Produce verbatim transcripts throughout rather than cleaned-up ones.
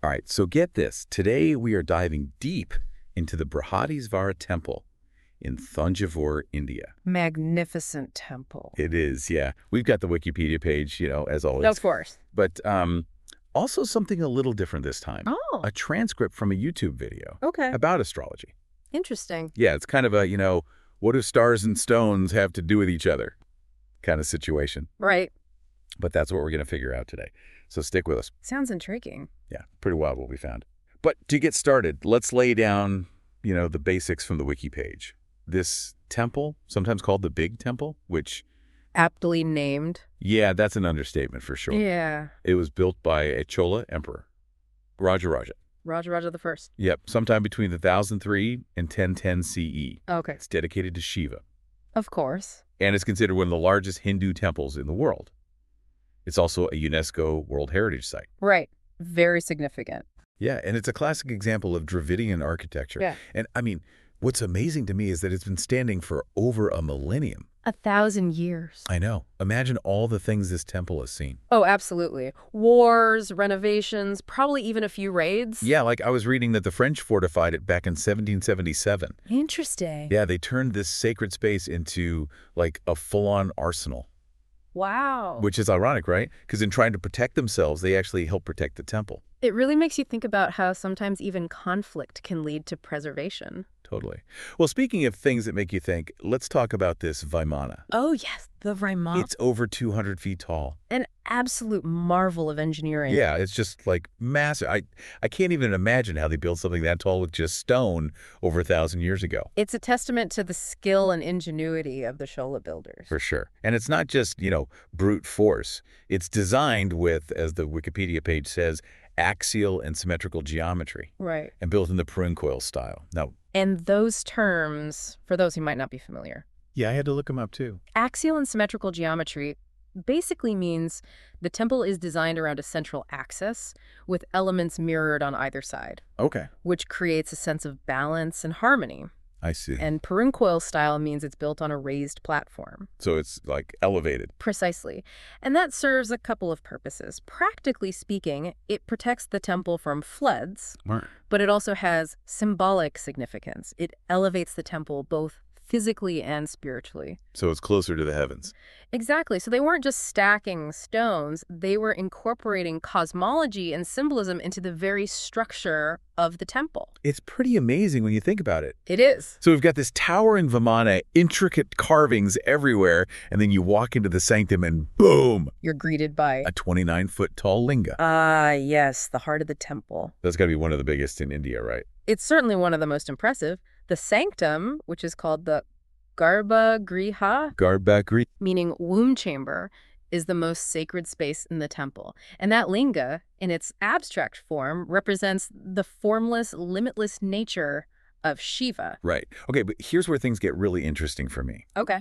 All right, so get this. Today we are diving deep into the Brihadisvara Temple in Thanjavur, India. Magnificent temple. It is, yeah. We've got the Wikipedia page, you know, as always. Of course. But um, also something a little different this time. Oh. A transcript from a YouTube video Okay. about astrology. Interesting. Yeah, it's kind of a, you know, what do stars and stones have to do with each other kind of situation. Right. But that's what we're going to figure out today. So stick with us. Sounds intriguing. Yeah, pretty wild what we found. But to get started, let's lay down, you know, the basics from the wiki page. This temple, sometimes called the Big Temple, which... Aptly named. Yeah, that's an understatement for sure. Yeah. It was built by a Chola emperor, Rajaraja. Rajaraja the First. Yep, sometime between the one thousand three and ten ten C E. Okay. It's dedicated to Shiva. Of course. And it's considered one of the largest Hindu temples in the world. It's also a UNESCO World Heritage Site. Right. Very significant. Yeah, and it's a classic example of Dravidian architecture. Yeah. And I mean, what's amazing to me is that it's been standing for over a millennium. A thousand years. I know. Imagine all the things this temple has seen. Oh, absolutely. Wars, renovations, probably even a few raids. Yeah, like I was reading that the French fortified it back in seventeen seventy-seven. Interesting. Yeah, they turned this sacred space into like a full-on arsenal. Wow. Which is ironic, right? Because in trying to protect themselves, they actually help protect the temple. It really makes you think about how sometimes even conflict can lead to preservation. Totally. Well, speaking of things that make you think, let's talk about this Vimana. Oh, yes, the Vimana. It's over two hundred feet tall. An absolute marvel of engineering. Yeah, it's just like massive. I, I can't even imagine how they built something that tall with just stone over a thousand years ago. It's a testament to the skill and ingenuity of the Chola builders. For sure. And it's not just, you know, brute force. It's designed with, as the Wikipedia page says, axial and symmetrical geometry. Right. And built in the Puruncoil style. Now, and those terms, for those who might not be familiar. Yeah, I had to look them up too. Axial and symmetrical geometry basically means the temple is designed around a central axis with elements mirrored on either side. Okay. Which creates a sense of balance and harmony. I see. And Puruncoil style means it's built on a raised platform. So it's like elevated. Precisely. And that serves a couple of purposes. Practically speaking, it protects the temple from floods, Right. but it also has symbolic significance. It elevates the temple both physically and spiritually. So it's closer to the heavens. Exactly. So they weren't just stacking stones, they were incorporating cosmology and symbolism into the very structure of the temple. It's pretty amazing when you think about it. It is. So we've got this towering Vimana, intricate carvings everywhere, and then you walk into the sanctum and boom! You're greeted by a twenty-nine foot tall linga. Ah, yes, the heart of the temple. That's got to be one of the biggest in India, right? It's certainly one of the most impressive. The sanctum, which is called the Garbhagriha, Garbhagriha, meaning womb chamber, is the most sacred space in the temple. And that linga, in its abstract form, represents the formless, limitless nature of Shiva. Right. Okay, but here's where things get really interesting for me. Okay.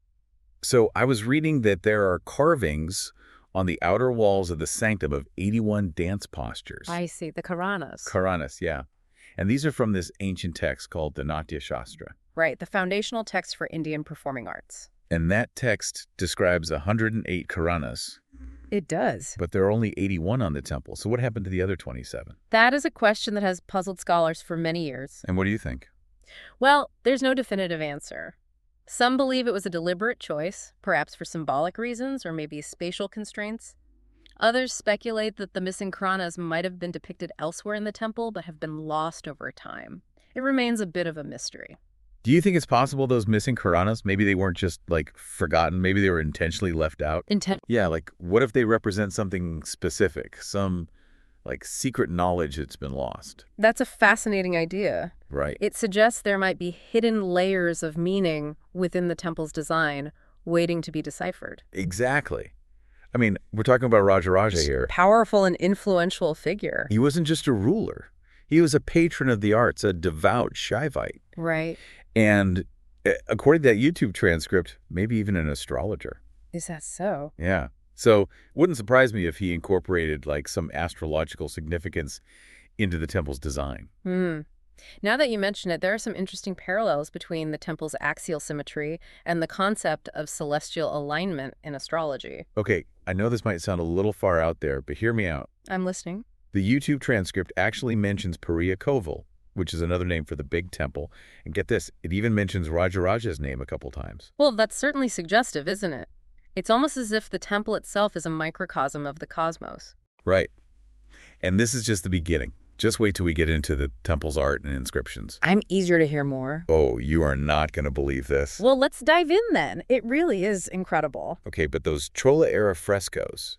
So I was reading that there are carvings on the outer walls of the sanctum of eighty-one dance postures. I see, the Karanas. Karanas, yeah. And these are from this ancient text called the Natya Shastra. Right, the foundational text for Indian performing arts. And that text describes one hundred eight Karanas. It does. But there are only eighty-one on the temple. So what happened to the other twenty-seven? That is a question that has puzzled scholars for many years. And what do you think? Well, there's no definitive answer. Some believe it was a deliberate choice, perhaps for symbolic reasons or maybe spatial constraints. Others speculate that the missing Karanas might have been depicted elsewhere in the temple but have been lost over time. It remains a bit of a mystery. Do you think it's possible those missing Karanas, maybe they weren't just, like, forgotten, maybe they were intentionally left out? Inten- yeah, like, what if they represent something specific, some, like, secret knowledge that's been lost? That's a fascinating idea. Right. It suggests there might be hidden layers of meaning within the temple's design waiting to be deciphered. Exactly. I mean, we're talking about Rajaraja here. Powerful and influential figure. He wasn't just a ruler. He was a patron of the arts, a devout Shaivite. Right. And according to that YouTube transcript, maybe even an astrologer. Is that so? Yeah. So wouldn't surprise me if he incorporated like some astrological significance into the temple's design. Hmm. Now that you mention it, there are some interesting parallels between the temple's axial symmetry and the concept of celestial alignment in astrology. Okay, I know this might sound a little far out there, but hear me out. I'm listening. The YouTube transcript actually mentions Pariya Koval, which is another name for the big temple. And get this, it even mentions Rajaraja's name a couple times. Well, that's certainly suggestive, isn't it? It's almost as if the temple itself is a microcosm of the cosmos. Right. And this is just the beginning. Just wait till we get into the temple's art and inscriptions. I'm eager to hear more. Oh, you are not going to believe this. Well, let's dive in then. It really is incredible. Okay, but those Chola-era frescoes,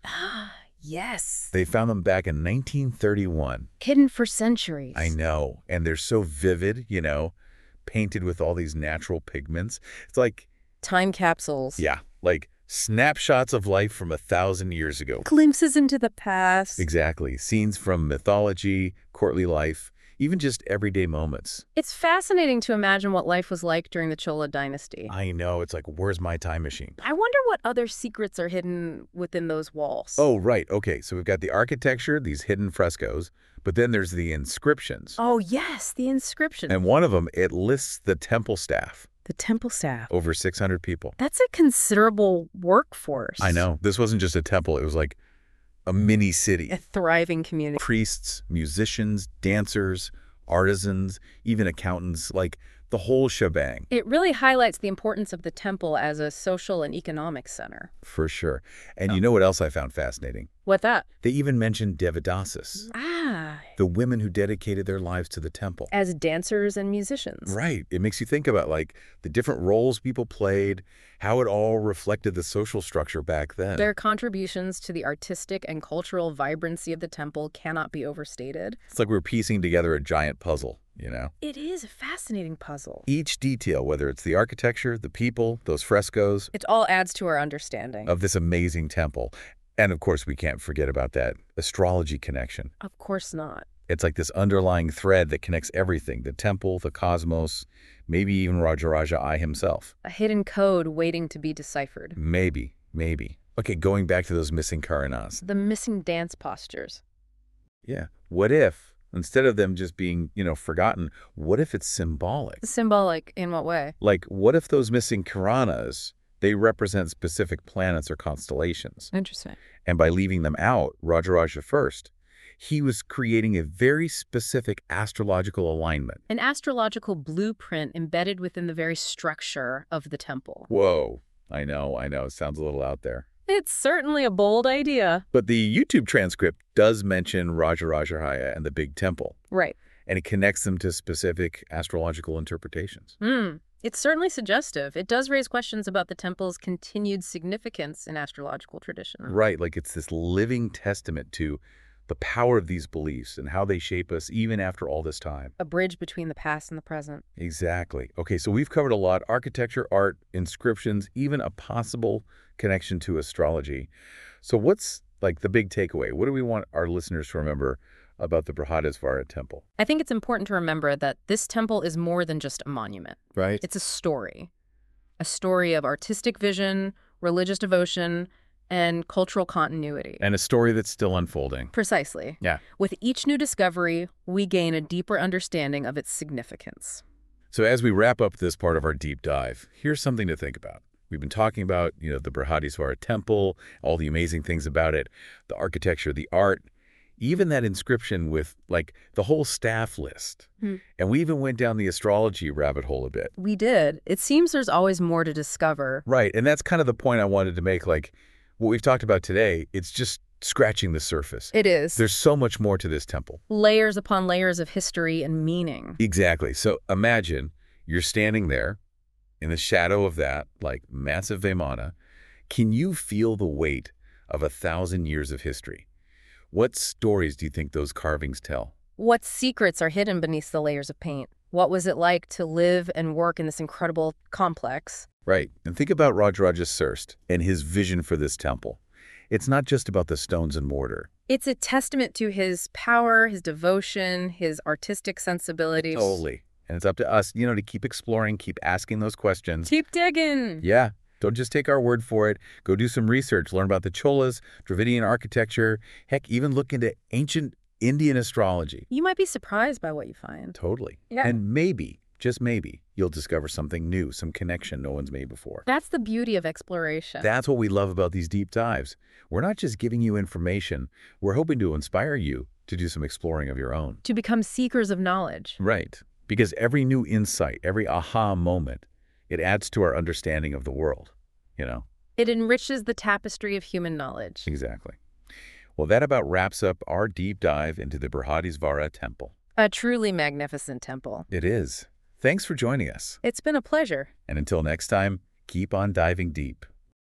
Yes. they found them back in nineteen thirty-one. Hidden for centuries. I know, and they're so vivid, you know, painted with all these natural pigments. It's like, Time capsules. yeah, like snapshots of life from a thousand years ago. Glimpses into the past. Exactly. Scenes from mythology, courtly life, even just everyday moments. It's fascinating to imagine what life was like during the Chola dynasty. I know, it's like, where's my time machine? I wonder what other secrets are hidden within those walls. Oh, right. Okay, so we've got the architecture, these hidden frescoes, but then there's the inscriptions. Oh, yes, the inscription. And one of them, it lists the temple staff, The temple staff. over six hundred people. That's a considerable workforce. I know. This wasn't just a temple. It was like a mini city. A thriving community. Priests, musicians, dancers, artisans, even accountants, like the whole shebang. It really highlights the importance of the temple as a social and economic center. For sure. And you know what else I found fascinating? What that? They even mentioned Devadasis, Ah, the women who dedicated their lives to the temple. as dancers and musicians. Right. It makes you think about like the different roles people played, how it all reflected the social structure back then. Their contributions to the artistic and cultural vibrancy of the temple cannot be overstated. It's like we're piecing together a giant puzzle, you know? It is a fascinating puzzle. Each detail, whether it's the architecture, the people, those frescoes, It all adds to our understanding. of this amazing temple. And of course, we can't forget about that astrology connection. Of course not. It's like this underlying thread that connects everything, the temple, the cosmos, maybe even Rajaraja I himself. A hidden code waiting to be deciphered. Maybe, maybe. Okay, going back to those missing Karanas. The missing dance postures. Yeah. What if, instead of them just being, you know, forgotten, what if it's symbolic? Symbolic in what way? Like, what if those missing Karanas, they represent specific planets or constellations? Interesting. And by leaving them out, Rajaraja first, he was creating a very specific astrological alignment. An astrological blueprint embedded within the very structure of the temple. Whoa. I know, I know. It sounds a little out there. It's certainly a bold idea. But the YouTube transcript does mention Rajarajahaya and the big temple, Right. and it connects them to specific astrological interpretations. Hmm. It's certainly suggestive. It does raise questions about the temple's continued significance in astrological tradition. Right, like it's this living testament to the power of these beliefs and how they shape us even after all this time. A bridge between the past and the present. Exactly. Okay, so we've covered a lot: architecture, art, inscriptions, even a possible connection to astrology. So what's like the big takeaway? What do we want our listeners to remember about the Brihadisvara temple? I think it's important to remember that this temple is more than just a monument. Right? It's a story. A story of artistic vision, religious devotion, and cultural continuity. And a story that's still unfolding. Precisely. Yeah. With each new discovery, we gain a deeper understanding of its significance. So as we wrap up this part of our deep dive, here's something to think about. We've been talking about, you know, the Brihadisvara temple, all the amazing things about it, the architecture, the art, even that inscription with like the whole staff list. Hmm. And we even went down the astrology rabbit hole a bit. We did. It seems there's always more to discover. Right. And that's kind of the point I wanted to make. Like what we've talked about today, it's just scratching the surface. It is. There's so much more to this temple. Layers upon layers of history and meaning. Exactly. So imagine you're standing there in the shadow of that, like massive Vimana. Can you feel the weight of a thousand years of history? What stories do you think those carvings tell? What secrets are hidden beneath the layers of paint? What was it like to live and work in this incredible complex? Right. And think about Rajaraja Sirst and his vision for this temple. It's not just about the stones and mortar. It's a testament to his power, his devotion, his artistic sensibility. Totally. And it's up to us, you know, to keep exploring, keep asking those questions. Keep digging. Yeah. Don't just take our word for it. Go do some research. Learn about the Cholas, Dravidian architecture. Heck, even look into ancient Indian astrology. You might be surprised by what you find. Totally. Yeah. And maybe, just maybe, you'll discover something new, some connection no one's made before. That's the beauty of exploration. That's what we love about these deep dives. We're not just giving you information. We're hoping to inspire you To do some exploring of your own. To become seekers of knowledge. Right. Because every new insight, every aha moment, it adds to our understanding of the world, you know? It enriches the tapestry of human knowledge. Exactly. Well, that about wraps up our deep dive into the Brihadisvara Temple. A truly magnificent temple. It is. Thanks for joining us. It's been a pleasure. And until next time, keep on diving deep.